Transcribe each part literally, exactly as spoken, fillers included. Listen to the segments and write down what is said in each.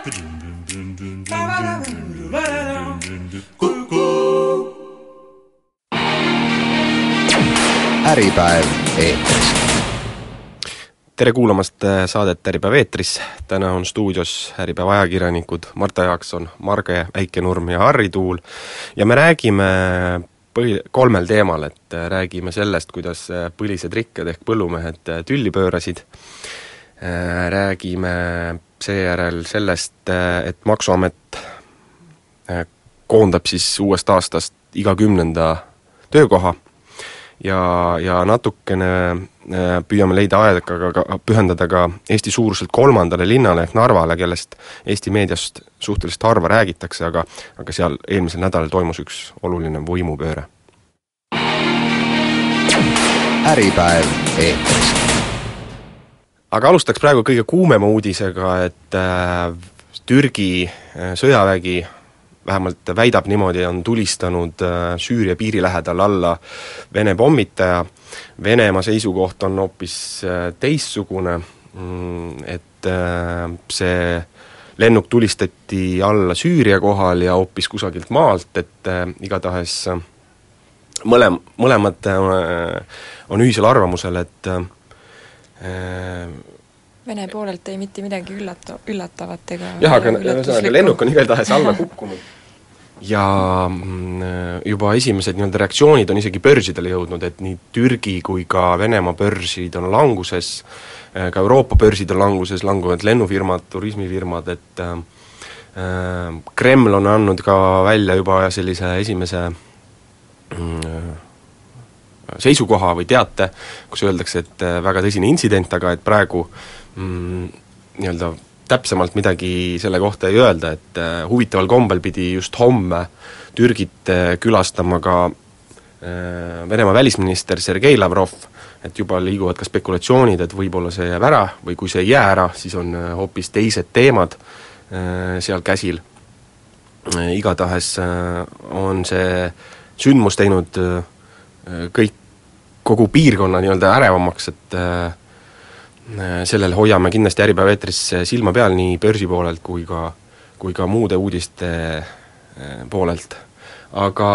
Äripäev eetris. Tere kuulamast saadet Äripäev eetris. Täna on stuudios Äripäeva ajakirjanikud Marta Jaakson, Marge Väikenurm ja Harri Tuul. Ja me räägime põhi, kolmel teemal, et räägime sellest, kuidas põlised rikked ehk põllumehed tülli pöörasid. Räägime seejärel sellest, et Maksuamet koondab siis uuest aastast iga kümnenda töökoha. Ja, ja natukene püüame leida aega ka, pühendada ka Eesti suuruselt kolmandale linnale ehk Narvale, kellest Eesti meediast suhteliselt harva räägitakse, aga, aga seal eelmisel nädalal toimus üks oluline võimupööre. Äripäev eetris. Aga alustaks praegu kõige kuumema uudisega, et äh, Türgi äh, sõjavägi vähemalt väidab niimoodi, on tulistanud Süüria piiri lähedal alla Vene pommitaja. Venemaa seisukoht on hoopis teistsugune, et see lennuk tulistati alla Süüria kohal ja hoopis kusagilt maalt, et igatahes mõlem, mõlemad on ühisel arvamusel, et Vene poolelt ei mitte midagi üllata, üllatavat ega jah, aga lennuk on igatahes alla kukkunud. Ja juba esimesed nii-öelda reaktsioonid on isegi börsidele jõudnud, et nii Türgi kui ka Venemaa börsid on languses, ka Euroopa börsid on languses, languvad lennufirmad, turismifirmad, et äh, Kreml on andnud ka välja juba sellise esimese äh, seisukoha või teate, kus öeldakse, et väga tõsine intsident, aga et praegu mm, nii-öelda täpsemalt midagi selle kohta ei öelda, et äh, huvitaval kombel pidi just homme Türgit äh, külastama ka äh, Venemaa välisminister Sergei Lavrov, et juba liiguvad ka spekulatsioonid, et võib-olla see jääb ära või kui see ei jää ära, siis on äh, hoopis teised teemad äh, seal käsil. Äh, igatahes äh, on see sündmus teinud äh, kõik kogu piirkonna nii-öelda ärevamaks, et äh, sellel hoiame kindlasti Äripäeva eetris silma peal nii börsi poolelt kui ka, kui ka muude uudiste poolelt. Aga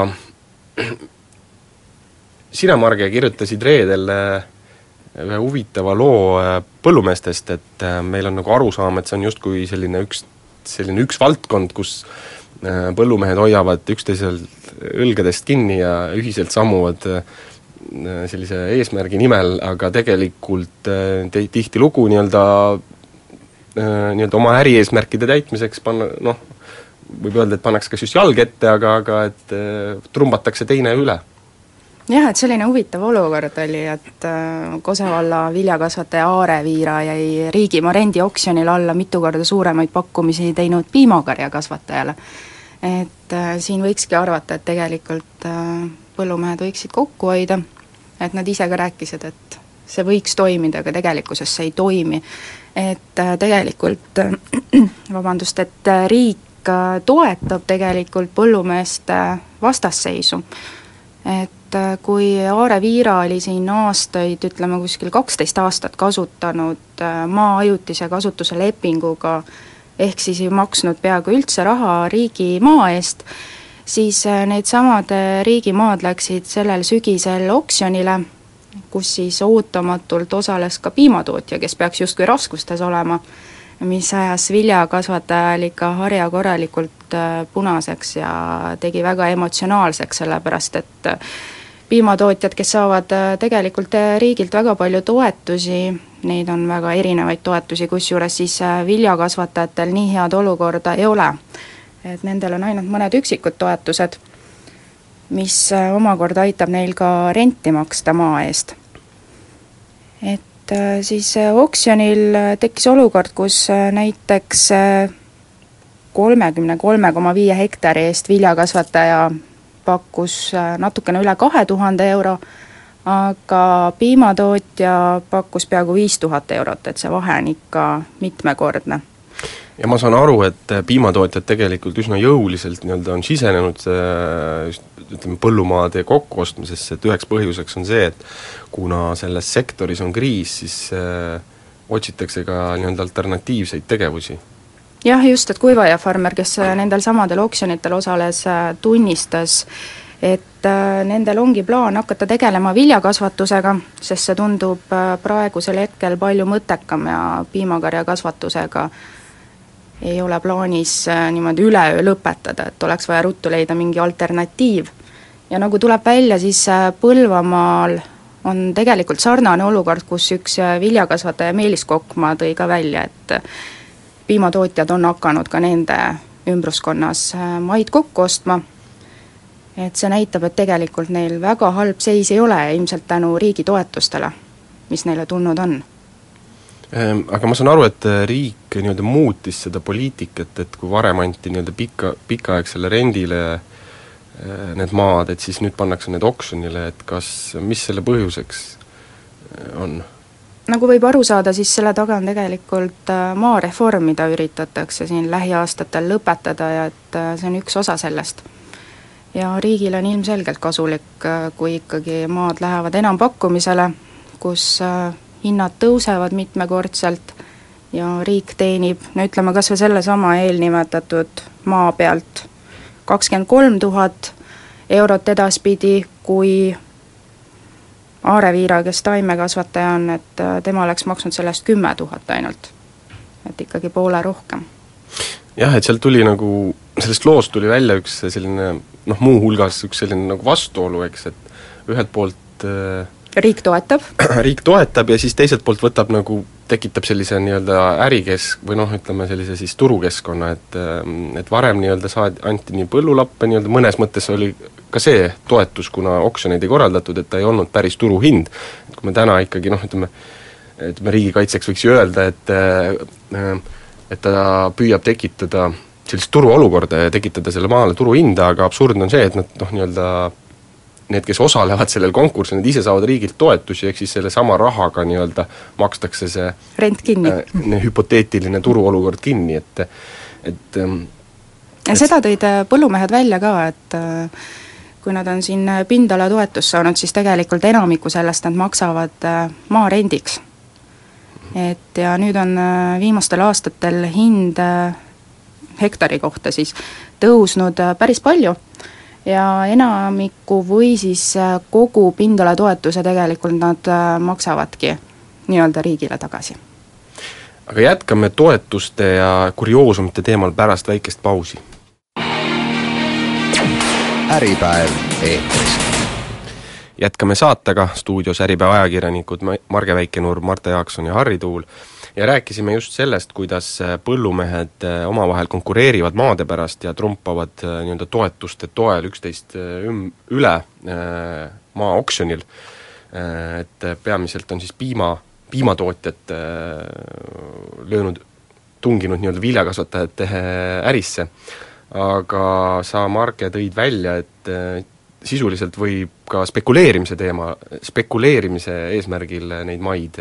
sina, Marge, kirjutasid reedel ühe huvitava loo põllumeestest, et meil on nagu arusaam, et see on justkui selline üks, selline üks valdkond, kus põllumehed hoiavad üksteisel õlgadest kinni ja ühiselt sammuvad sellise eesmärgi nimel, aga tegelikult te, tihti lugu nii-öelda, nii-öelda oma ärieesmärkide täitmiseks panna, noh, võib öelda, et pannakse kas just jalg ette, aga, aga et trumbatakse teine üle. Jah, et selline huvitav olukord oli, et Kose valla viljakasvataja Aare Viira jäi riigi Marendi oksjonil alla mitu korda suuremaid pakkumisi teinud piimakarja kasvatajale. Et siin võikski arvata, et tegelikult põllumehed võiksid kokku hoida, et nad ise ka rääkisid, et see võiks toimida, aga tegelikkuses see ei toimi. Et tegelikult, vabandust, et riik toetab tegelikult põllumeeste vastasseisu. Et kui Aare Viira oli siin aastaid, ütleme kuskil kaksteist aastat kasutanud maa ajutise kasutuse lepinguga, ehk siis ei maksnud peaaegu üldse raha riigi maa eest, siis need samad riigimaad läksid sellel sügisel oksjonile, kus siis ootamatult osales ka piimatootja, kes peaks justkui raskustes olema, mis ajas viljakasvatajal ikka harja korralikult punaseks ja tegi väga emotsionaalseks, sellepärast et piimatootjad, kes saavad tegelikult riigilt väga palju toetusi, neid on väga erinevaid toetusi, kusjuures siis viljakasvatajatel nii head olukorda ei ole. Et nendel on ainult mõned üksikud toetused, mis omakorda aitab neil ka renti maksta maa eest. Et siis oksjonil tekkis olukord, kus näiteks kolmekümne kolme koma viie hektari eest viljakasvataja pakkus natukene üle kahe tuhande euro, aga piimatootja pakkus peaaegu viis tuhat eurot, et see vahe on ikka mitmekordne. Ja ma saan aru, et piimatootjad tegelikult üsna jõuliselt nii-öelda on sisenenud ütleme, põllumaade kokkuostmisesse, et üheks põhjuseks on see, et kuna selles sektoris on kriis, siis äh, otsitakse ka nii-öelda alternatiivseid tegevusi. jah, just, et Kuivaja farmer, kes nendel samadel oksjonitel osales, tunnistas, et nendel ongi plaan hakata tegelema viljakasvatusega, sest see tundub praegusel hetkel palju mõttekam ja piimakarja kasvatusega ei ole plaanis niimoodi üleöö lõpetada, et oleks vaja ruttu leida mingi alternatiiv. Ja nagu tuleb välja, siis Põlvamaal on tegelikult sarnane olukord, kus üks viljakasvataja Meelis Kokma tõi ka välja, et piimatootjad on hakanud ka nende ümbruskonnas maid kokku ostma. Et see näitab, et tegelikult neil väga halb seis ei ole ilmselt tänu riigi toetustele, mis neile tulnud on. Aga ma saan aru, et riik nii-öelda muutis seda poliitikat, et kui varem anti nii-öelda pika, pikaaegsele rendile need maad, et siis nüüd pannakse need oksjonile, et kas, mis selle põhjuseks on? Nagu võib aru saada, siis selle taga on tegelikult maareform, mida üritatakse siin lähiaastatel lõpetada ja et see on üks osa sellest. Ja riigil on ilmselgelt kasulik, kui ikkagi maad lähevad enam pakkumisele, kus hinnad tõusevad mitmekordselt ja riik teenib, no ütleme kas või selle sama eelnimetatud maa pealt kakskümmend kolm tuhat eurot edaspidi, kui Aareviira, kes taimekasvataja on, et tema oleks maksnud sellest kümme tuhat ainult, et ikkagi poole rohkem. Jah, et seal tuli nagu, sellest loost tuli välja üks selline, noh muu hulgas üks selline nagu vastuolu, eks, et ühelt poolt äh, riik toetab. riik toetab ja siis teiselt poolt võtab nagu, tekitab sellise nii-öelda ärikesk- või noh, ütleme sellise siis turukeskkonna, et et varem nii-öelda saad, anti nii põllulappe, nii-öelda mõnes mõttes oli ka see toetus, kuna oksjoneid ei korraldatud, et ta ei olnud päris turuhind. Et kui me täna ikkagi noh, ütleme, ütleme riigikaitseks võiks ju öelda, et et ta püüab tekitada sellist turuolukorda ja tekitada selle maale turuhinda, aga absurdne on see, et nad noh, nii-öelda need, kes osalevad sellel konkursil, need ise saavad riigilt toetusi, ehk siis selle sama rahaga nii-öelda makstakse see rent kinni äh,, hüpoteetiline turuolukord kinni, et et, ja et seda tõid põllumehed välja ka, et kui nad on siin pindala toetust saanud, siis tegelikult enamiku sellest nad maksavad maa rendiks. Et ja nüüd on viimastel aastatel hind hektari kohta siis tõusnud päris palju ja enamiku või siis kogu pindala toetuse tegelikult nad maksavadki nii-öelda riigile tagasi. Aga jätkame toetuste ja kurioosumite teemal pärast väikest pausi. Äripäev eetris. Jätkame saatega, stuudios Äripäeva ajakirjanikud Marge Väikenurm, Marta Jaakson ja Harri Tuul ja rääkisime just sellest, kuidas põllumehed omavahel konkureerivad maade pärast ja trumpavad nii-öelda toetuste toel üksteist üle maa oksjonil, et peamiselt on siis piima, piimatootjad löönud, tunginud nii-öelda viljakasvatajate ärisse, aga sa, Marge, tõid välja, et sisuliselt võib ka spekuleerimise teema, spekuleerimise eesmärgil neid maid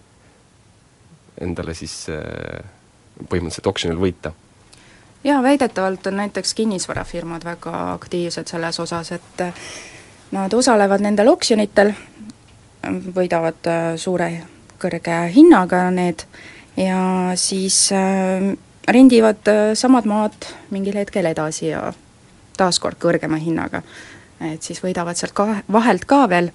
endale siis põhimõtteliselt oksjonil võita. Jaa, väidetavalt on näiteks kinnisvarafirmad väga aktiivsed selles osas, et nad osalevad nendel oksjonitel, võidavad suure kõrge hinnaga need ja siis rendivad samad maad mingil hetkel edasi ja taaskord kõrgema hinnaga. Et siis võidavad sealt ka, vahelt ka veel.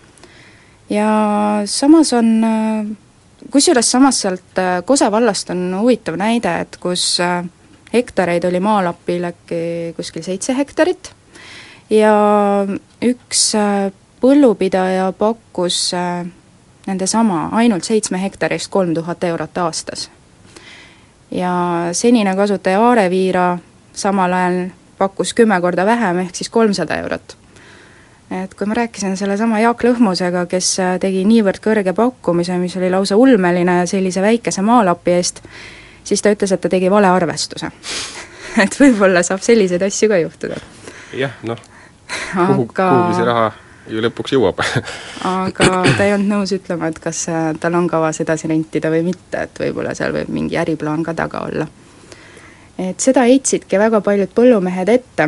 Ja samas on, kusjuures samas sealt Kose vallast on huvitav näide, et kus hektareid oli maalapil äkki kuskil seitse hektarit ja üks põllupidaja pakkus nende sama ainult seitsme hektarist kolm tuhat eurot aastas. Ja senine kasutaja Aareviira samal ajal pakkus kümme korda vähem, ehk siis kolmsada eurot. Et kui ma rääkisin selle sama Jaak Lõhmusega, kes tegi niivõrd kõrge pakkumise, mis oli lausa ulmeline sellise väikese maalapi eest, siis ta ütles, et ta tegi vale arvestuse. et võib-olla saab selliseid asju ka juhtuda. Jah, noh, kuhu, aga... kuhugi see raha ju lõpuks jõuab. aga ta ei olnud nõus ütlema, et kas tal on kavas edasi rentida või mitte, et võib-olla seal võib mingi äriplaan ka taga olla. Et seda heitsidki väga paljud põllumehed ette,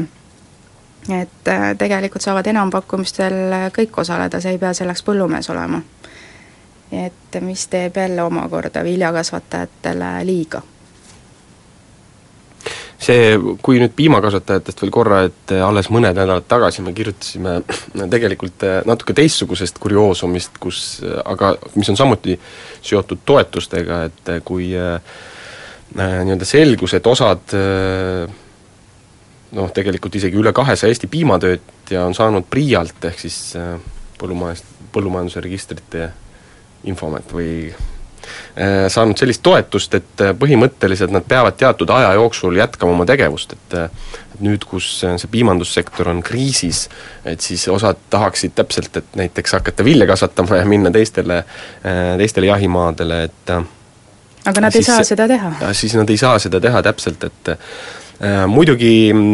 et tegelikult saavad enampakkumistel kõik osaleda, see ei pea selleks põllumees olema. Et mis teeb jälle omakorda viljakasvatajatele liiga. see, kui nüüd piimakasvatajatest veel korra, et alles mõned nädalad tagasi me kirjutasime tegelikult natuke teistsugusest kurioosumist, kus, aga mis on samuti seotud toetustega, et kui nii-öelda selgus, et osad noh, tegelikult isegi üle kahesaja Eesti piimatöötja on saanud PRIA-lt ehk siis põllumajandus, põllumajanduse registrite infomet või saanud sellist toetust, et põhimõtteliselt nad peavad teatud aja jooksul jätkama oma tegevust, et nüüd, kus see piimandussektor on kriisis, et siis osad tahaksid täpselt, et näiteks hakata vilja kasvatama ja minna teistele, teistele jahimaadele, et aga nad siis, ei saa seda teha? Siis nad ei saa seda teha täpselt, et äh, muidugi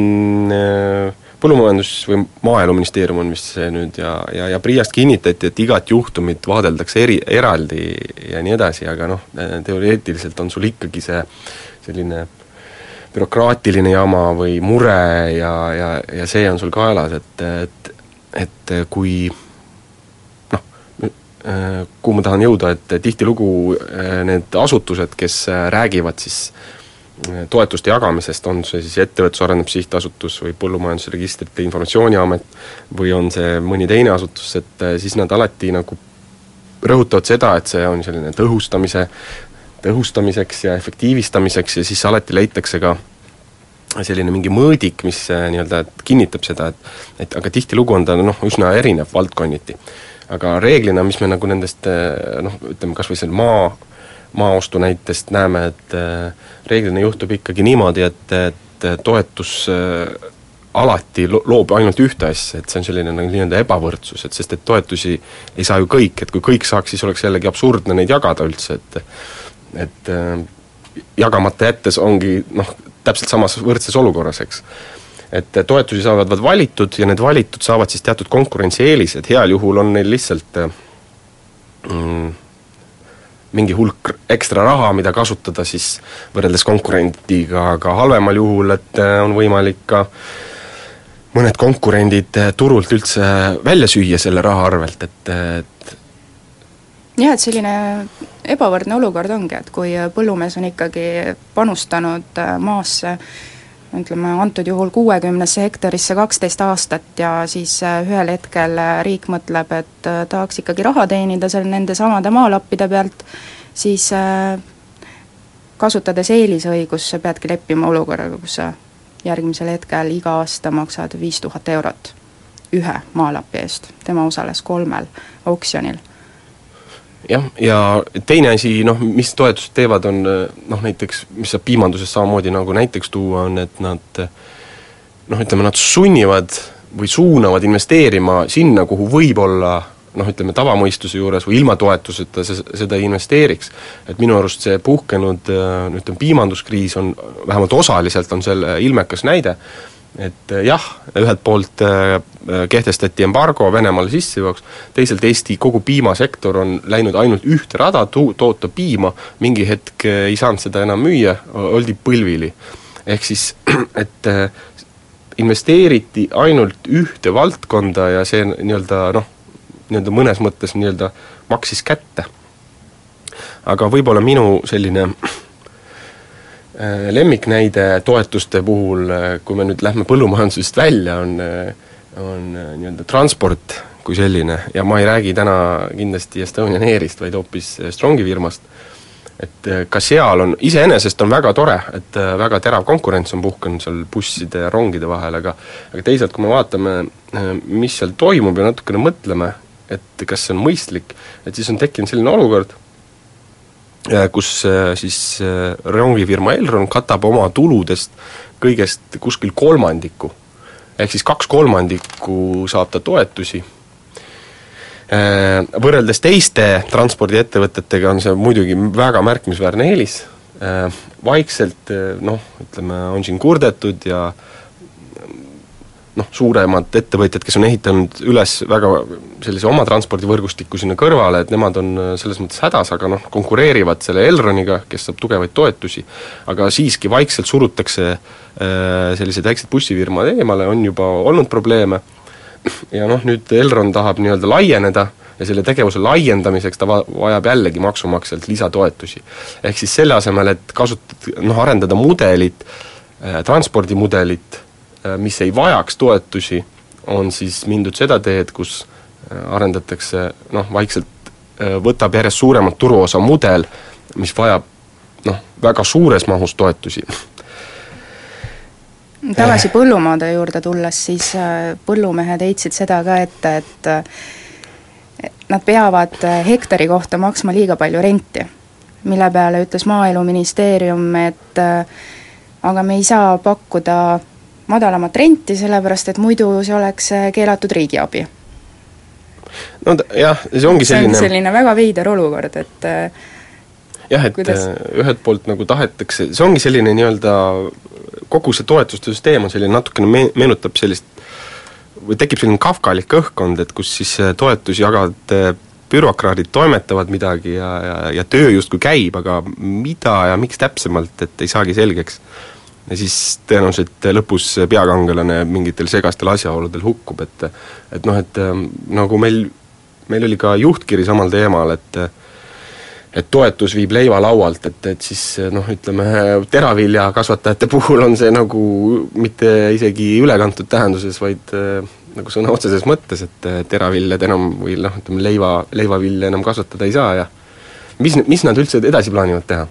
mm, põllumajandus- või Maaeluministeerium on vist see nüüd ja, ja, ja PRIA-st kinnitati, et igat juhtumit vaadeldakse eri, eraldi ja nii edasi, aga noh, teoreetiliselt on sul ikkagi see selline bürokraatiline jama või mure ja, ja, ja see on sul kaelas, et, et, et kui noh, kuhu ma tahan jõuda, et tihtilugu need asutused, kes räägivad siis toetuste jagamisest, on see siis ettevõtluse arendamise sihtasutus või põllumajandusregistrite informatsiooniamet või on see mõni teine asutus, et siis nad alati nagu rõhutavad seda, et see on selline tõhustamise, tõhustamiseks ja efektiivistamiseks ja siis alati leitakse ka selline mingi mõõdik, mis nii-öelda kinnitab seda, et, et aga tihtilugu on ta noh, üsna erinev valdkonniti. Aga reeglina, mis me nagu nendest noh, ütleme kas või selle maa maaostu näitest näeme, et reeglina juhtub ikkagi niimoodi, et, et toetus alati loob ainult ühte asja, et see on selline nagu nii-öelda ebavõrdsus, et sest et toetusi ei saa ju kõik, et kui kõik saaks, siis oleks jällegi absurdne neid jagada üldse, et et jagamata jättes ongi noh, täpselt samas võrdses olukorras, eks. Et toetusi saavad valitud ja need valitud saavad siis teatud konkurentsieelised, heal juhul on neil lihtsalt mm, mingi hulk ekstra raha, mida kasutada siis võrreldes konkurentiga, aga halvemal juhul, et on võimalik ka mõned konkurendid turult üldse välja süüa selle raha arvelt, et, et jah, et selline ebavõrdne olukord ongi, et kui põllumees on ikkagi panustanud maasse ütleme, antud juhul kuuekümnesse hektarisse kaksteist aastat ja siis ühel hetkel riik mõtleb, et tahaks ikkagi raha teenida seal nende samade maalappide pealt, siis kasutades eelisõigusse peadki leppima olukorraga, kus sa järgmisel hetkel iga aasta maksad viis tuhat eurot ühe maalapi eest, tema osales kolmel oksjonil. Jah, ja teine asi, noh, mis toetused teevad, on noh, näiteks, mis saab piimanduses samamoodi nagu näiteks tuua, on, et nad noh, ütleme, nad sunnivad või suunavad investeerima sinna, kuhu võib-olla noh, ütleme, tavamõistuse juures või ilma toetuseta se, seda ei investeeriks. Et minu arust see puhkenud ütleme, piimanduskriis on, vähemalt osaliselt on selle ilmekas näide, et jah, ühelt poolt kehtestati embargo Venemaale sissejuoks, teiselt Eesti kogu piimasektor on läinud ainult ühte rada to- toota piima, mingi hetk ei saanud seda enam müüa, oldi põlvili. Ehk siis, et investeeriti ainult ühte valdkonda ja see nii-öelda noh, nii-öelda mõnes mõttes nii-öelda maksis kätte. Aga võib-olla minu selline lemmiknäide toetuste puhul, kui me nüüd lähme põllumajandusest välja, on, on nii-öelda transport kui selline ja ma ei räägi täna kindlasti Estonian Airist, vaid hoopis Strongi firmast, et ka seal on, iseenesest on väga tore, et väga terav konkurents on puhkenud seal busside ja rongide vahel, aga aga teisalt, kui me vaatame, mis seal toimub ja natukene mõtleme, et kas see on mõistlik, et siis on tekkinud selline olukord, kus siis rongifirma Elron katab oma tuludest kõigest kuskil kolmandiku. Ehk siis kaks kolmandikku saab ta toetusi. Võrreldes teiste transpordiettevõtetega on see muidugi väga märkimisväärne eelis. Vaikselt, noh, ütleme, on siin kurdetud ja noh, suuremad ettevõtjad, kes on ehitanud üles väga sellise oma transpordivõrgustiku sinna kõrvale, et nemad on selles mõttes hädas, aga noh, konkureerivad selle Elroniga, kes saab tugevaid toetusi, aga siiski vaikselt surutakse sellised väiksed bussifirmad eemale, on juba olnud probleeme ja noh, nüüd Elron tahab nii-öelda laieneda ja selle tegevuse laiendamiseks ta va- vajab jällegi maksumaksjalt lisatoetusi. Ehk siis selle asemel, et kasutad, noh, arendada mudelit, transpordimudelit, mis ei vajaks toetusi, on siis mindud seda teed, kus arendatakse, noh, vaikselt võtab järjest suuremat turuosa mudel, mis vajab noh, väga suures mahus toetusi. Tagasi põllumaade juurde tulles, siis põllumehed heitsid seda ka ette, et nad peavad hektari kohta maksma liiga palju renti, mille peale ütles Maaeluministeerium, et aga me ei saa pakkuda madalamat renti, sellepärast et muidu see oleks keelatud riigiabi. No ta, jah, see ongi selline see on selline väga veider olukord, et jah, et kuidas ühelt poolt nagu tahetakse, see ongi selline nii-öelda kogu see toetuste süsteem on selline natukene meenutab sellist või tekib selline kafkalik õhkkond, et kus siis toetusi jagavad bürokraadid toimetavad midagi ja, ja, ja töö justkui käib, aga mida ja miks täpsemalt, et ei saagi selgeks. Ja siis tõenäoliselt lõpus peakangelane mingitel segastel asjaoludel hukkub, et et noh, et nagu meil, meil oli ka juhtkiri samal teemal, et et toetus viib leiva laualt, et, et siis noh, ütleme, teravilja kasvatajate puhul on see nagu mitte isegi ülekantud tähenduses, vaid nagu sõna otseses mõttes, et teraviljad enam või noh, ütleme, leiva, leivavilja enam kasvatada ei saa ja mis, mis nad üldse edasi plaanivad teha?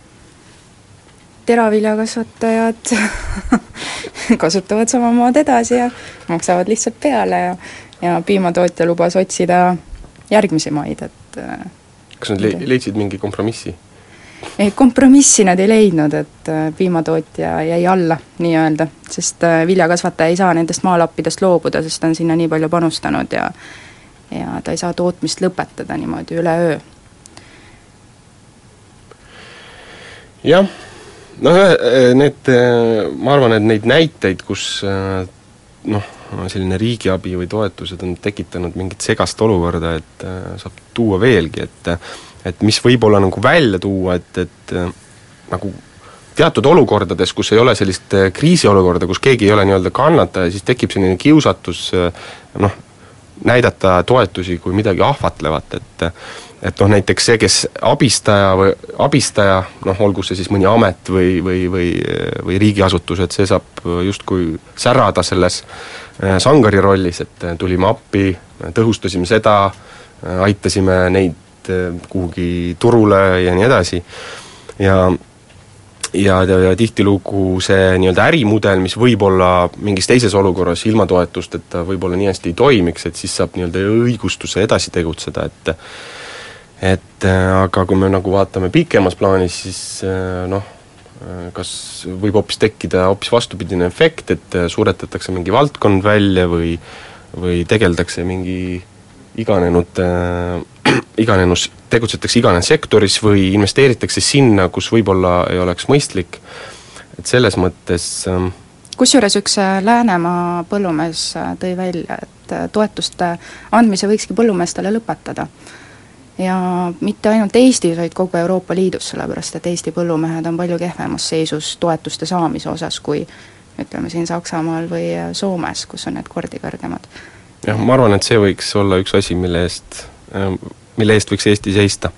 Teraviljakasvatajad kasutavad sama maad edasi ja maksavad lihtsalt peale ja, ja piimatootja lubas otsida järgmisi maid, et kas nad le- leidsid mingi kompromissi? Ei, kompromissi nad ei leidnud, et piimatootja jäi alla nii-öelda, sest viljakasvataja ei saa nendest maalappidest loobuda, sest ta on sinna nii palju panustanud ja ja ta ei saa tootmist lõpetada niimoodi üle öö. Jah, no need, ma arvan, et neid näiteid, kus noh, selline riigiabi või toetused on tekitanud mingit segast olukorda, et saab tuua veelgi, et et mis võib-olla nagu välja tuua, et, et nagu teatud olukordades, kus ei ole sellist kriisiolukorda, kus keegi ei ole nii-öelda kannataja, siis tekib selline kiusatus noh, näidata toetusi kui midagi ahvatlevat, et et noh, näiteks see, kes abistaja või abistaja, noh, olgu see siis mõni amet või, või, või, või riigiasutus, et see saab justkui särada selles sangari rollis, et tulime appi, tõhustasime seda, aitasime neid kuhugi turule ja nii edasi ja ja, ja, ja tihtilugu see nii-öelda ärimudel, mis võib-olla mingis teises olukorras ilma toetust, et ta võib-olla nii hästi ei toimiks, et siis saab nii-öelda õigustuse edasi tegutseda, et et aga kui me nagu vaatame pikemas plaanis, siis noh, kas võib hoopis tekkida hoopis vastupidine efekt, et suuretatakse mingi valdkond välja või, või tegeldakse mingi iganenud äh, iganenus, tegutsetakse iganenud sektoris või investeeritakse sinna, kus võib-olla ei oleks mõistlik, et selles mõttes ähm, kusjuures üks Läänemaa põllumees tõi välja, et toetuste andmise võikski põllumeestele lõpetada. Ja mitte ainult Eestis, vaid kogu Euroopa Liidus, sellepärast et Eesti põllumehed on palju kehvemas seisus toetuste saamise osas kui ütleme siin Saksamaal või Soomes, kus on need kordi kõrgemad. Jah, ma arvan, et see võiks olla üks asi, mille eest, mille eest võiks Eesti seista.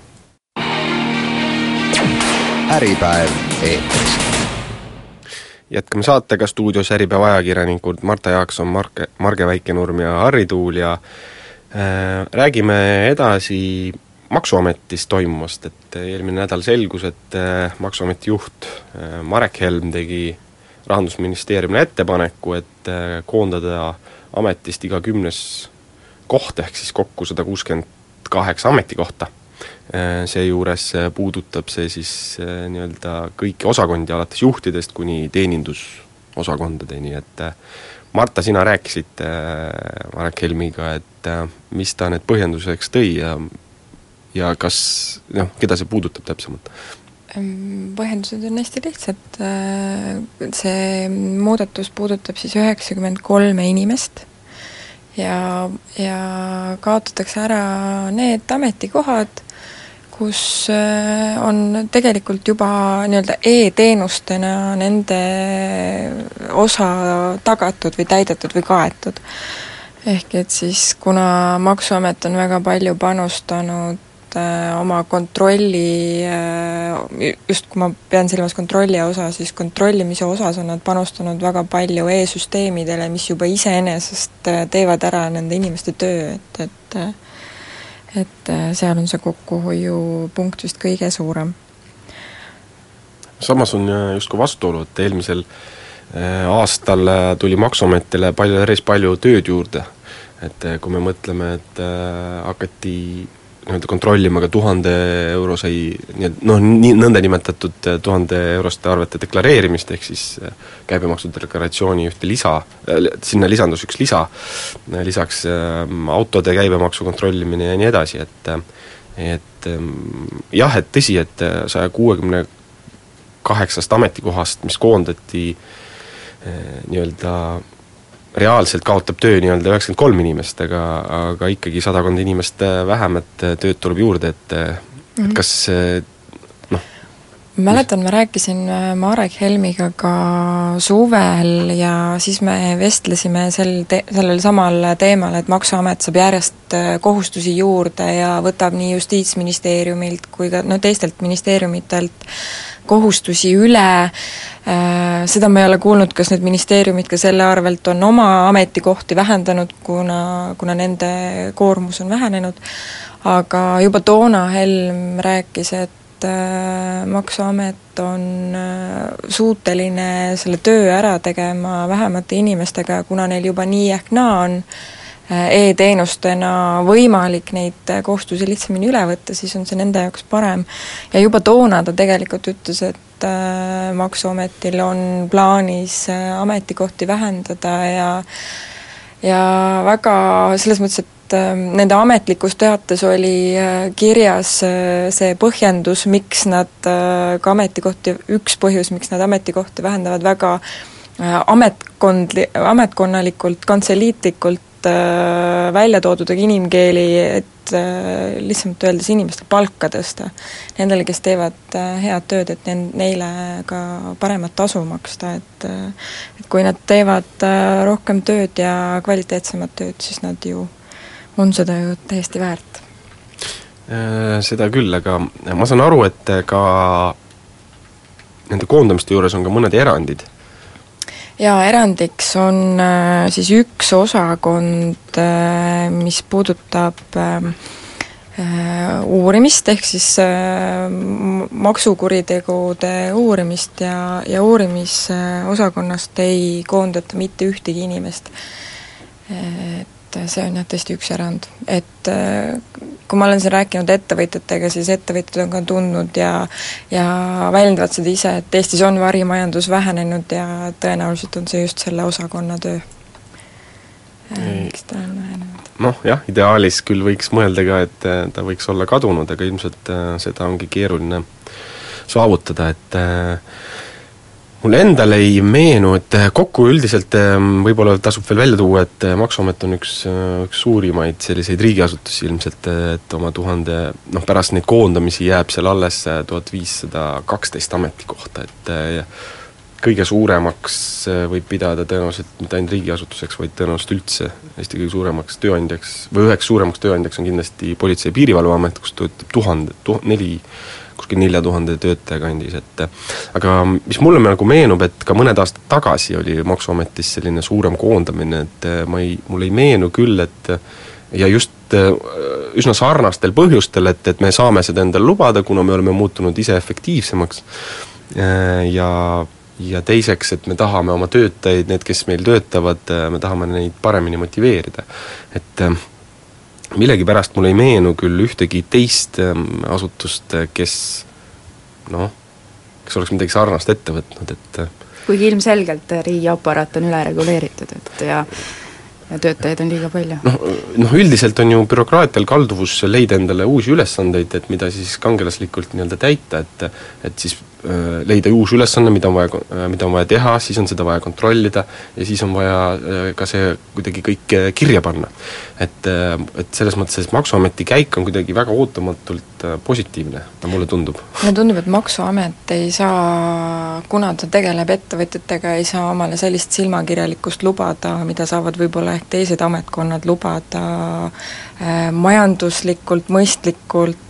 Äripäev eetris. Jätkame saatega stuudios Äripäev ajakirjanikud Marta Jaakson, Marke, Marge Väikenurm ja Harri Tuul ja äh, räägime edasi Maksuametis toimumast, et eelmine nädal selgus, et äh, Maksuameti juht äh, Marek Helm tegi Rahandusministeeriumile ettepaneku, et äh, koondada ametist iga kümnes koht, ehk siis kokku sada kuuskümmend kaheksa ametikohta. Seejuures puudutab see siis nii-öelda kõiki osakondi alates juhtidest kuni teenindusosakondadeni, et Marta, sina rääkisid Marek Helmiga, et mis ta need põhjenduseks tõi ja, ja kas, noh, keda see puudutab täpsemalt? Põhjendused on hästi lihtsad, see muudatus puudutab siis üheksakümmend kolme inimest ja, ja kaotatakse ära need ametikohad, kus on tegelikult juba nii-öelda e-teenustena nende osa tagatud või täidetud või kaetud. Ehk et siis, kuna Maksuamet on väga palju panustanud oma kontrolli, just kui ma pean silmas kontrolli osa, siis kontrollimise osas on nad panustanud väga palju e-süsteemidele, mis juba iseenesest teevad ära nende inimeste töö, et, et et seal on see kokkuhoiupunkt vist kõige suurem. Samas on justkui vastuolu, et eelmisel aastal tuli Maksuametile palju, päris palju tööd juurde. Et kui me mõtleme, et hakati kontrollima ka tuhande eurosei, noh, nõnda nimetatud tuhande euroste arvete deklareerimist, ehk siis käibemaksudeklaratsiooni ühte lisa, sinna lisandus üks lisa, lisaks autode käibemaksu kontrollimine ja nii edasi, et et jah, et tõsi, et saja kuuekümne kaheksast ametikohast, mis koondati nii-öelda reaalselt kaotab töö nii-öelda üheksakümmend kolm inimest, aga, aga ikkagi sadakond inimest vähem, et tööd tuleb juurde, et, mm-hmm. et kas noh... Mäletan, ma rääkisin Marek Helmiga ka suvel ja siis me vestlesime sel te- sellel samal teemal, et Maksuamet saab järjest kohustusi juurde ja võtab nii Justiitsministeeriumilt kui ka no, teistelt ministeeriumitelt kohustusi üle, seda ma ei ole kuulnud, kas need ministeeriumid ka selle arvelt on oma ametikohti vähendanud, kuna, kuna nende koormus on vähenenud, aga juba toona Helm rääkis, et Maksuamet on suuteline selle töö ära tegema vähemate inimestega, kuna neil juba nii ehk naa on e-teenustena võimalik neid kohustusi lihtsamini üle võtta, siis on see nende jaoks parem. Ja juba toona ta tegelikult ütles, et Maksuametil on plaanis ametikohti vähendada ja, ja väga selles mõttes, et nende ametlikus teates oli kirjas see põhjendus, miks nad ka ametikohti, üks põhjus, miks nad ametikohti vähendavad väga ametkondli, ametkonnalikult, kantseliitlikult välja toodud inimkeeli, et lihtsalt öeldes inimeste palka tõsta. Nendele, kes teevad head tööd, et neile ka paremat tasu maksta, et, et kui nad teevad rohkem tööd ja kvaliteetsemat tööd, siis nad ju on seda ju täiesti väärt. Seda küll, aga ma saan aru, et ka nende koondamiste juures on ka mõned erandid. Jaa, erandiks on äh, siis üks osakond, äh, mis puudutab äh, uurimist, ehk siis äh, maksukuritegude uurimist ja, ja uurimisosakonnast ei koondata mitte ühtegi inimest. Et see on jah tõesti üks erand. Et kui ma olen siin rääkinud ettevõtjatega, siis ettevõtjad on ka tundnud ja, ja väljendavad seda ise, et Eestis on varimajandus vähenenud ja tõenäoliselt on see just selle osakonna töö. Miks ta on vähenenud? Noh jah, ideaalis küll võiks mõelda ka, et ta võiks olla kadunud, aga ilmselt seda ongi keeruline saavutada, et mulle endale ei meenu, et kokku üldiselt võib-olla tasub veel välja tuua, et Maksuamet on üks, üks suurimaid selliseid riigiasutusi ilmselt, et oma tuhande, noh pärast neid koondamisi jääb seal alles tuhat viissada kaksteist ametikohta, et kõige suuremaks võib pidada tõenäoliselt mitte ainult riigiasutuseks, vaid tõenäoliselt üldse Eesti kõige suuremaks tööandjaks, või üheks suuremaks tööandjaks on kindlasti Politsei- ja Piirivalveamet, kus töötab tuhande, tuh, neli kuskil nelja tuhande töötaja kandis, et aga mis mulle nagu meenub, et ka mõned aastad tagasi oli Maksuametis selline suurem koondamine, et ma ei, mulle ei meenu küll, et ja just üsna sarnastel põhjustel, et, et me saame seda endale lubada, kuna me oleme muutunud ise efektiivsemaks ja, ja teiseks, et me tahame oma töötajaid, need, kes meil töötavad, me tahame neid paremini motiveerida, et millegi pärast mul ei meenu küll ühtegi teist asutust, kes noh, kes oleks midagi sarnast ette võtnud, et kuigi ilmselgelt riigiaparaat on üle reguleeritud, et ja, ja töötajaid on liiga palju. Noh, noh üldiselt on ju bürokraatial kalduvus leida endale uusi ülesandeid, et mida siis kangelaslikult nii-öelda täita, et, et siis äh, leida uus ülesanne, mida on vaja, mida on vaja teha, siis on seda vaja kontrollida ja siis on vaja äh, ka see kuidagi kõik kirja panna. Et, et selles mõttes, et Maksuameti käik on kuidagi väga ootamatult positiivne, mulle tundub. Mulle tundub, et Maksuamet ei saa, kuna ta tegeleb ettevõtjatega, ei saa omale sellist silmakirjalikkust lubada, mida saavad võib-olla ehk teised ametkonnad lubada äh, majanduslikult, mõistlikult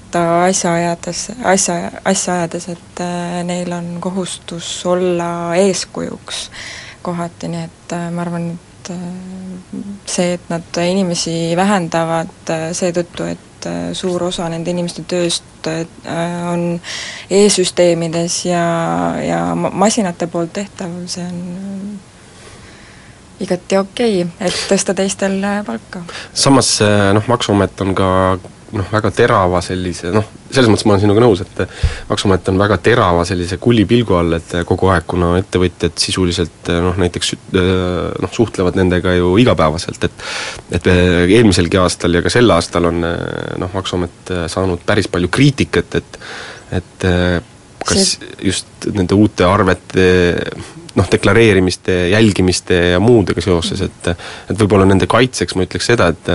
kahtlemata asja ajades, asja, asja ajades, et neil on kohustus olla eeskujuks kohati, nii et ma arvan, et see, et nad inimesi vähendavad seetõttu, et suur osa nende inimeste tööst on e-süsteemides ja, ja masinate poolt tehtav, see on igati okei okay,, et tõsta teistel palka. Samas noh, Maksuamet on ka noh, väga terava sellise, noh, selles mõttes ma olen sinuga nõus, et Maksuamet on väga terava sellise kullipilgu all, et kogu aeg, kuna ettevõtjad sisuliselt noh, näiteks noh, suhtlevad nendega ju igapäevaselt, et et eelmiselgi aastal ja ka sel aastal on noh, Maksuamet saanud päris palju kriitikat, et et kas see... just nende uute arvete noh, deklareerimiste, jälgimiste ja muudega seoses, et et võib-olla nende kaitseks ma ütleks seda, et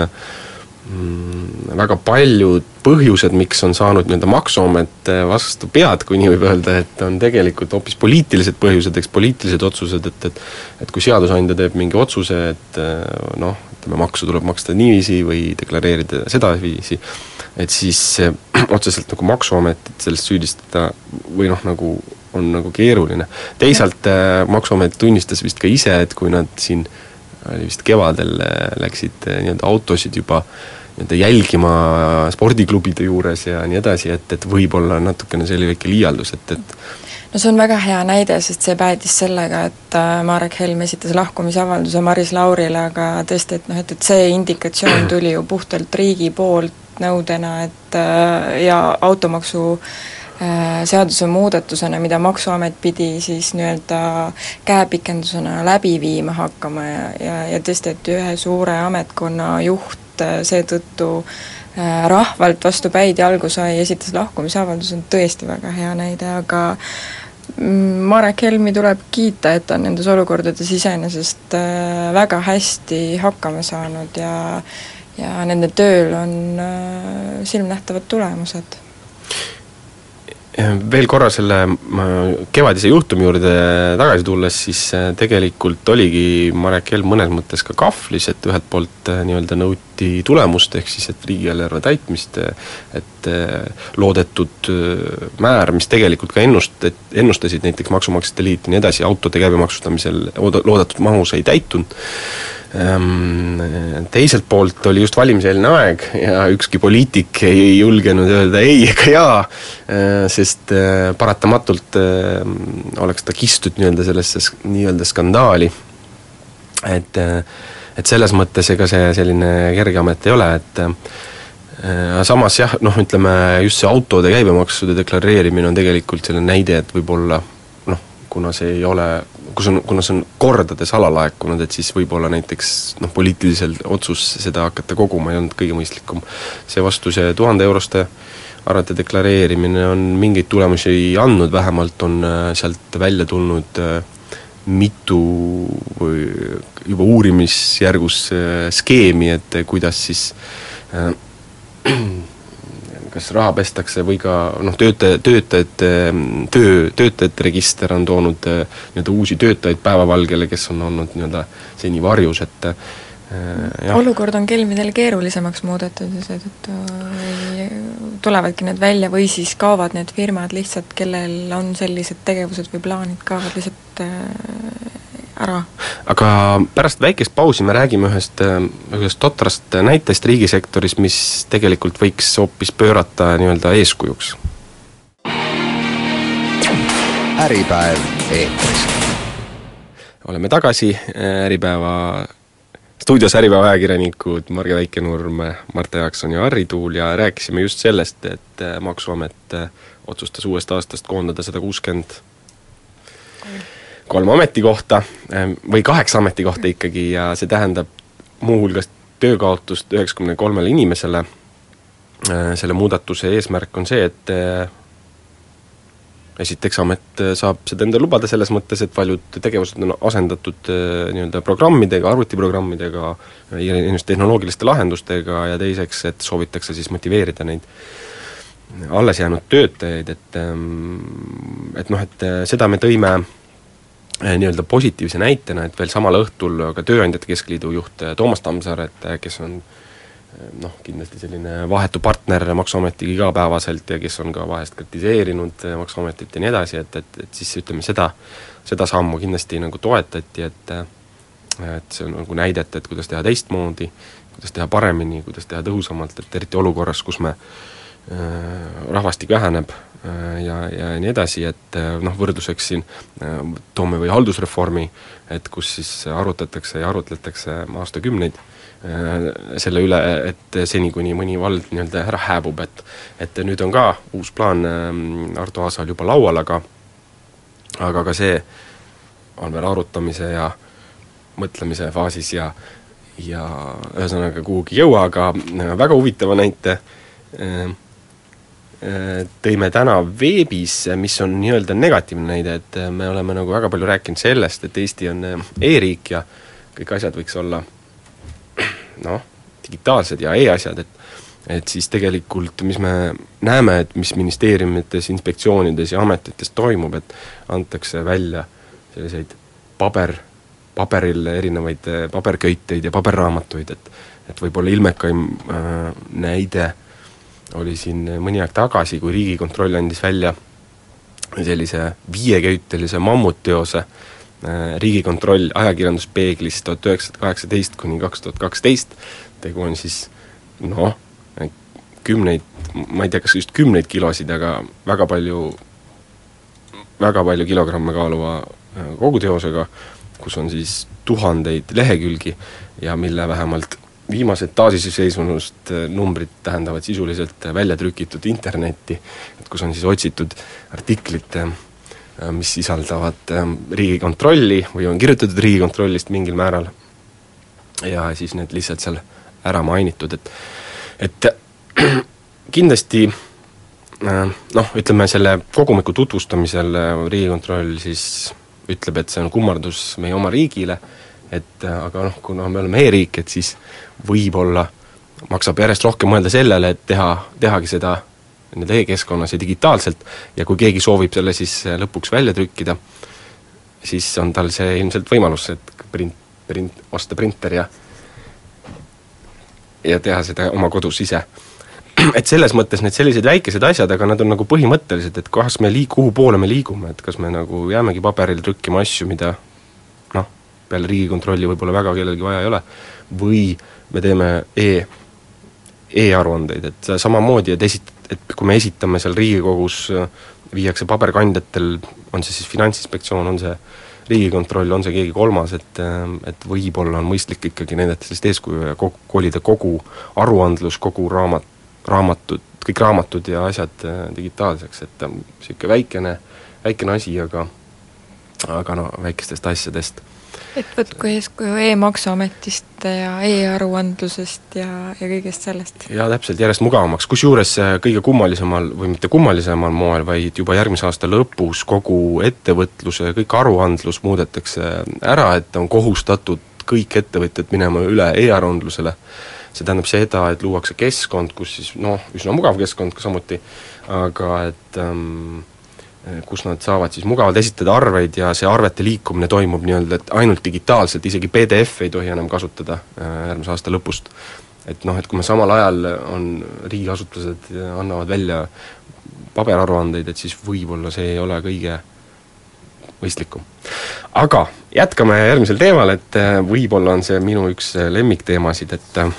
mm, väga paljud põhjused, miks on saanud nii-öelda Maksuamet vastu pead, kui nii võib öelda, et on tegelikult hoopis poliitilised põhjused, eks poliitilised otsused, et et et kui seadusandja teeb mingi otsuse, et noh, ütleme, maksu tuleb maksta niiviisi või deklareerida sedaviisi, et siis otseselt nagu Maksuametit sellest süüdistada või noh, nagu on nagu keeruline. Teisalt Maksuamet tunnistas vist ka ise, et kui nad siin oli vist kevadel läksid nii-öelda autosid juba nii-öelda jälgima spordiklubide juures ja nii edasi, et, et võib-olla natukene see oli väike liialdus, et, et no see on väga hea näide, sest see päädis sellega, et Marek Helm esitas lahkumisavalduse Maris Laurile, aga tõesti, et noh, et, et see indikatsioon tuli ju puhtalt riigi poolt nõudena, et ja automaksu seaduse muudatusena, mida Maksuamet pidi siis nii-öelda käepikendusena läbi viima hakkama ja, ja, ja tõesti, et ühe suure ametkonna juht seetõttu rahvalt vastu päid jalgu sai, esitas lahkumisavaldus, on tõesti väga hea näide, aga Marek Helmi tuleb kiita, et ta on nendes olukordades iseenesest väga hästi hakkama saanud ja, ja nende tööl on silmnähtavad tulemused. Veel korra selle kevadise juhtumi juurde tagasi tulles, siis tegelikult oligi Marek Helm mõnes mõttes ka kahvlis, et ühelt poolt nii-öelda nõuti tulemust, ehk siis et riigieelarve täitmist, et loodetud määr, mis tegelikult ka ennust, ennustasid näiteks Maksumaksjate Liit ja nii edasi, autode käibemaksustamisel loodetud mahus ei täitunud. Teiselt poolt oli just valimiseelne aeg ja ükski poliitik ei julgenud öelda ei ega jaa, sest paratamatult oleks ta kistud nii-öelda sellesse nii-öelda skandaali. Et, et selles mõttes ega see selline kerge amet ei ole, et samas jah, noh ütleme, just see autode käibemaksude deklareerimine on tegelikult selle näide, et võib-olla noh, kuna see ei ole kus on, kuna see on kordades alalaekunud, et siis võib-olla näiteks noh, poliitilisel otsus seda hakata koguma ei olnud kõige mõistlikum. See vastu see tuhande euroste arvete deklareerimine on mingeid tulemusi andnud, vähemalt on sealt välja tulnud mitu või juba uurimisjärgus skeemi, et kuidas siis kas raha pestakse või ka noh, töötaja, töötajate, töö, töötajate register on toonud nii-öelda uusi töötajaid päevavalgele, kes on olnud nii-öelda seni varjus, et jah. Olukord on kelmidel keerulisemaks muudetud ja seetõttu tulevadki need välja või siis kaovad need firmad lihtsalt, kellel on sellised tegevused või plaanid, kaovad lihtsalt ära. Aga pärast väikest pausi me räägime ühest, ühest totrast näitest riigisektoris, mis tegelikult võiks hoopis pöörata nii-öelda eeskujuks. Äripäev eetris. Oleme tagasi, Äripäeva stuudios Äripäeva ajakirjanikud Marge Väikenurm, Marta Jaakson ja Harri Tuul ja rääkisime just sellest, et Maksuamet otsustas uuest aastast koondada sada kuuskümmend kolm ametikohta või kaheksa ametikohta ikkagi ja see tähendab muuhulgas töökaotust üheksakümne kolmele inimesele. Selle muudatuse eesmärk on see, et esiteks amet saab seda enda lubada selles mõttes, et paljud tegevused on asendatud nii-öelda programmidega, arvutiprogrammidega, tehnoloogiliste lahendustega ja teiseks, et soovitakse siis motiveerida neid alles jäänud töötajaid, et, et noh, et seda me tõime nii-öelda positiivse näitena, et veel samal õhtul ka Tööandjate Keskliidu juht Toomas Tammsaar, et kes on noh, kindlasti selline vahetu partner Maksuametiga igapäevaselt ja kes on ka vahest kritiseerinud Maksuametit ja nii edasi, et, et, et siis ütleme seda, seda sammu kindlasti nagu toetati, et et see on nagu näidet, et kuidas teha teistmoodi, kuidas teha paremini, kuidas teha tõhusamalt, et eriti olukorras, kus me äh, rahvastik väheneb äh, ja, ja nii edasi, et äh, noh, võrdluseks siin äh, toome või haldusreformi, et kus siis arutatakse ja arutletakse aastakümneid äh, selle üle, et seni, kuni mõni vald nii-öelda ära hääbub, et et nüüd on ka uus plaan äh, Arto Aasal juba laual, aga aga ka see on veel arutamise ja mõtlemise faasis ja ja ühesõnaga kuhugi jõua, aga väga huvitava näite tõime täna veebis, mis on nii-öelda negatiivne näide, et me oleme nagu väga palju rääkinud sellest, et Eesti on e-riik ja kõik asjad võiks olla noh, digitaalsed ja e-asjad, et et siis tegelikult, mis me näeme, et mis ministeeriumites, inspektsioonides ja ametites toimub, et antakse välja selliseid paber paberil erinevaid paberköiteid ja paberraamatuid, et et võib-olla ilmekaim äh, näide oli siin mõni aeg tagasi, kui Riigikontroll andis välja sellise viieköitelise mammutteose äh, Riigikontroll ajakirjanduspeeglis tuhat üheksasada kaheksateist kuni kaks tuhat kaksteist, tegu on siis noh, kümneid, ma ei tea, kas just kümneid kilosid, aga väga palju väga palju kilogramme kaaluva äh, koguteosega, kus on siis tuhandeid lehekülgi ja mille vähemalt viimased taasiseseisvunust numbrid tähendavad sisuliselt välja trükitud internetti, et kus on siis otsitud artiklit, mis sisaldavad Riigikontrolli või on kirjutatud Riigikontrollist mingil määral ja siis need lihtsalt seal ära mainitud, et et kindlasti noh, ütleme selle kogumiku tutvustamisel Riigikontroll siis ütleb, et see on kummardus meie oma riigile, et aga noh, kuna me oleme e-riik, et siis võib-olla maksab järjest rohkem mõelda sellele, et teha, tehagi seda nii-öelda e-keskkonnas ja digitaalselt ja kui keegi soovib selle siis lõpuks välja trükkida, siis on tal see ilmselt võimalus, et print, print, osta printer ja ja teha seda oma kodus ise. Et selles mõttes need sellised väikesed asjad, aga nad on nagu põhimõttelised, et kas me liik-, kuhu poole me liigume, et kas me nagu jäämegi paberil trükkima asju, mida noh, peale Riigikontrolli võib-olla väga kellelgi vaja ei ole, või me teeme e, e-aruandeid, et samamoodi, et esit-, et kui me esitame seal Riigikogus, viiakse paberkandjatel, on see siis Finantsinspektsioon, on see Riigikontroll, on see keegi kolmas, et et võib-olla on mõistlik ikkagi näidata sellist eeskuju ja kogu, kolida kogu aruandlus, kogu raamat, raamatud, kõik raamatud ja asjad digitaalseks, et niisugune väikene, väikene asi, aga aga no väikestest asjadest. Et võtku eeskuju e-maksuametist ja e-aruandlusest ja, ja kõigest sellest. Jaa, täpselt, järjest mugavamaks, kusjuures kõige kummalisemal, või mitte kummalisemal moel, vaid juba järgmise aasta lõpus kogu ettevõtluse, kõik aruandlus muudetakse ära, et on kohustatud kõik ettevõtjad minema üle e-aruandlusele. See tähendab seda, et luuakse keskkond, kus siis noh, üsna mugav keskkond ka samuti, aga et ähm, kus nad saavad siis mugavalt esitada arveid ja see arvete liikumine toimub nii-öelda, et ainult digitaalselt, isegi P D F ei tohi enam kasutada äh, järgmise aasta lõpust. Et noh, et kui me samal ajal on riigiasutused annavad välja paberaruandeid, et siis võib-olla see ei ole kõige mõistlikum. Aga jätkame järgmisel teemal, et äh, võib-olla on see minu üks lemmikteemasid, et äh,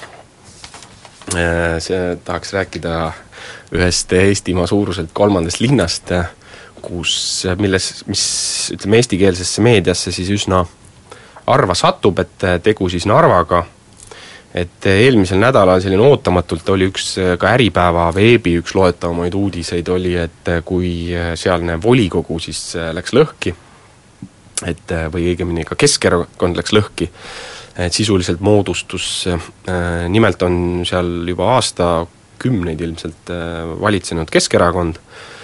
see tahaks rääkida ühest Eestimaa suuruselt kolmandast linnast, kus, milles, mis ütleme eestikeelsesse meediasse siis üsna harva satub, et tegu siis Narvaga, et eelmisel nädalal selline ootamatult oli üks ka Äripäeva veebi üks loetavamaid uudiseid oli, et kui sealne volikogu siis läks lõhki, et või õigemini ka Keskerakond läks lõhki, et sisuliselt moodustus, nimelt on seal juba aastakümneid ilmselt valitsenud Keskerakond,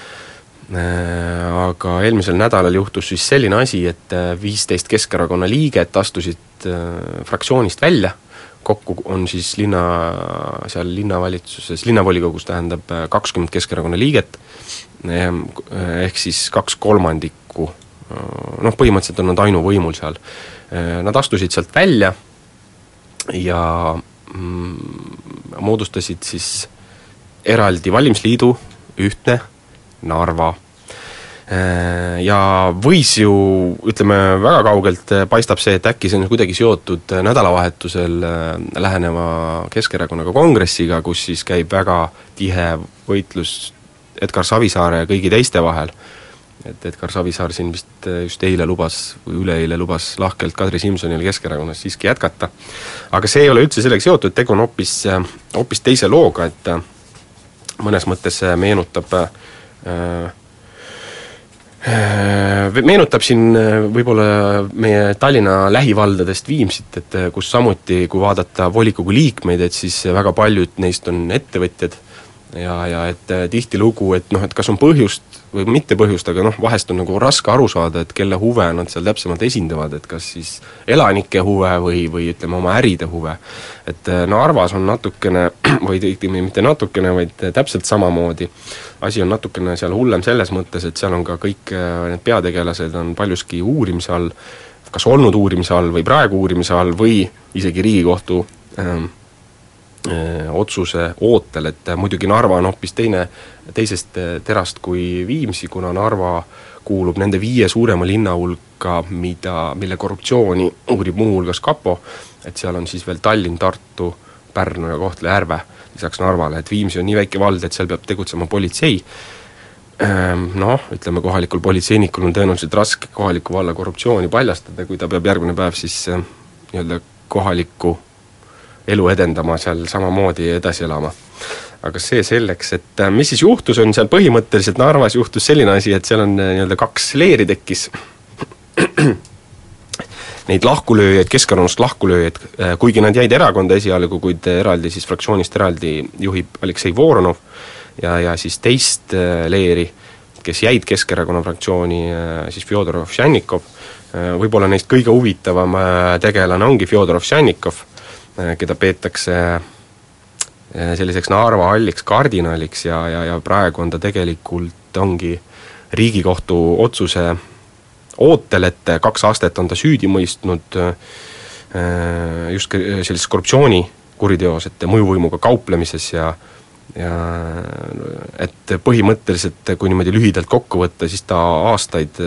aga eelmisel nädalal juhtus siis selline asi, et viisteist Keskerakonna liiget astusid fraktsioonist välja, kokku on siis linna, seal linnavalitsuses, linnavolikogus tähendab kakskümmend Keskerakonna liiget, ehk siis kaks kolmandikku, noh põhimõtteliselt on nad ainuvõimul seal. Nad astusid sealt välja ja mm, moodustasid siis eraldi valimisliidu, ühtne Narva. Ja võis ju, ütleme, väga kaugelt paistab see, et äkki see on kuidagi seotud nädalavahetusel läheneva Keskerakonnaga kongressiga, kus siis käib väga tihe võitlus Edgar Savisaare ja kõigi teiste vahel. Et Edgar Savisaar siin vist just eile lubas, või üleeile lubas lahkelt Kadri Simsonile Keskerakonnas siiski jätkata. Aga see ei ole üldse sellega seotud, tegu on hoopis, hoopis teise looga, et mõnes mõttes meenutab äh, meenutab siin võib-olla meie Tallinna lähivaldadest Viimsit, et kus samuti, kui vaadata volikogu liikmeid, et siis väga paljud neist on ettevõtjad ja, ja et tihti lugu, et noh, et kas on põhjust või mitte põhjust, aga noh, vahest on nagu raske aru saada, et kelle huve nad seal täpsemalt esindavad, et kas siis elanike huve või, või ütleme oma äride huve. Et Narvas on natukene, või õigemini mitte natukene, vaid täpselt samamoodi. Asi on natukene seal hullem selles mõttes, et seal on ka kõik need peategelased on paljuski uurimise all, kas olnud uurimise all või praegu uurimise all või isegi Riigikohtu ähm, otsuse ootel, et muidugi Narva on hoopis teine, teisest terast kui Viimsi, kuna Narva kuulub nende viie suurema linna hulka, mida, mille korruptsiooni uurib muu hulgas Kapo, et seal on siis veel Tallinn, Tartu, Pärnu ja Kohtla-Järve lisaks Narvale, et Viimsi on nii väike vald, et seal peab tegutsema politsei. Noh, ütleme, kohalikul politseinikul on tõenäoliselt raske kohaliku valla korruptsiooni paljastada, kui ta peab järgmine päev siis nii-öelda kohaliku elu edendama seal samamoodi edasi elama. Aga see selleks, et mis siis juhtus, on seal põhimõtteliselt Narvas juhtus selline asi, et seal on nii-öelda kaks leeri tekkis. Neid lahkulööjaid, Keskerakonnast lahkulööjaid, kuigi nad jäid erakonda esialgu, kuid eraldi siis fraktsioonist eraldi juhib Aleksei Voronov ja, ja siis teist leeri, kes jäid Keskerakonna fraktsiooni, siis Fjodor Ovsjannikov. Võib-olla neist kõige huvitavam tegelane ongi Fjodor Ovsjannikov, keda peetakse selliseks Narva halliks kardinaliks ja, ja, ja praegu on ta tegelikult ongi Riigikohtu otsuse ootel, et kaks aastat on ta süüdi mõistnud just sellises korruptsiooni kuriteos, et mõjuvõimuga kauplemises ja, ja et põhimõtteliselt, kui niimoodi lühidalt kokku võtta, siis ta aastaid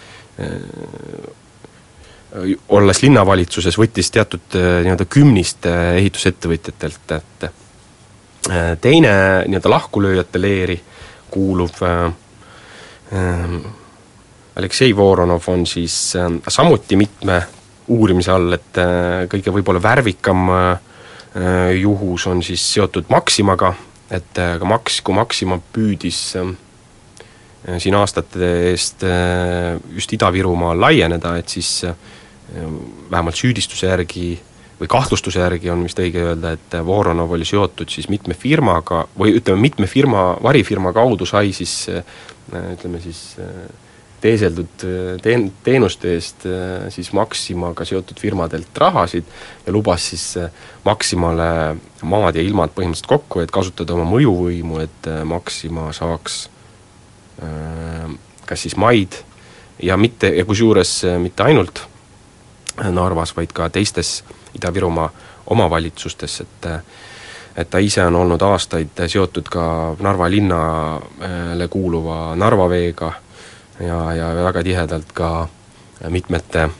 olles linnavalitsuses võttis teatud nii-öelda kümnist ehitusettevõtjatelt, et teine nii-öelda lahkulööjate leeri kuuluv äh, Aleksei Voronov on siis äh, samuti mitme uurimise all, et äh, kõige võib-olla värvikam äh, juhus on siis seotud Maximaga, et äh, ka Max, kui Maxima püüdis äh, siin aastate eest äh, just Ida-Virumaal laieneda, et siis äh, vähemalt süüdistuse järgi või kahtlustuse järgi on vist õige öelda, et Voronov oli seotud siis mitme firmaga või ütleme, mitme firma, varifirma kaudu sai siis ütleme siis teeseldud teen, teenuste eest siis Maximaga seotud firmadelt rahasid ja lubas siis Maximale maad ja ilmad põhimõtteliselt kokku, et kasutada oma mõjuvõimu, et Maxima saaks kas siis maid ja mitte, ja kusjuures mitte ainult Narvas, vaid ka teistes Ida-Virumaa omavalitsustes, et et ta ise on olnud aastaid seotud ka Narva linnale kuuluva Narva veega ja, ja väga tihedalt ka mitmete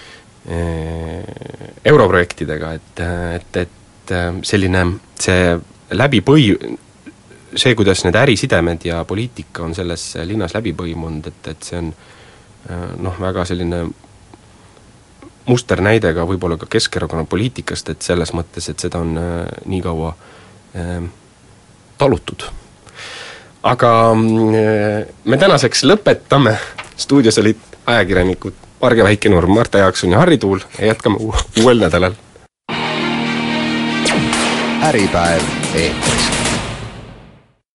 europrojektidega, et, et, et selline see läbi põi, see, kuidas need ärisidemed ja poliitika on selles linnas läbi põimunud, et, et see on noh, väga selline musternäide ka võib-olla ka Keskerakonna poliitikast, et selles mõttes, et seda on äh, nii kaua äh, talutud. Aga äh, me tänaseks lõpetame. Stuudios olid ajakirjanikud Marge Väike-Nurm, Marta Jaakson ja Harri Tuul ja jätkame uuel nädalal. Äripäev eetris.